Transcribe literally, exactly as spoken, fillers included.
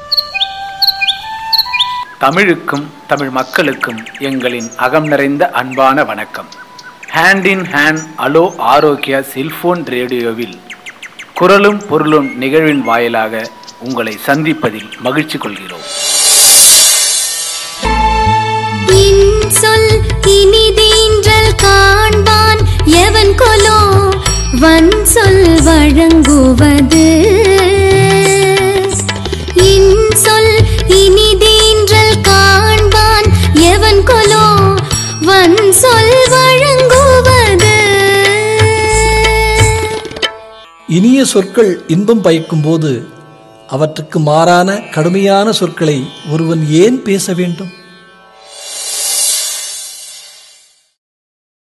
தமிழுக்கும் தமிழ் மக்களுக்கும் எங்களின் அகம் நிறைந்த அன்பான வணக்கம். Hand in hand hello Arokya cellphone ரேடியோவில் குரலும் பொருளும் நிகழ்வின் வாயிலாக உங்களை சந்திப்பதில் மகிழ்ச்சி கொள்கிறோம். சொல் இனிதீன்றல் காண்பான் எவன் கொலோ வன் சொல் வழங்குவது. இன்சொல் இனிதீன்றல் காண்பான் எவன் கொலோ வன் சொல் வழங்குவது. இனிய சொற்கள் இன்பம் பயக்கும் போது அவற்றுக்கு மாறான கடுமையான சொற்களை ஒருவன் ஏன் பேச வேண்டும்?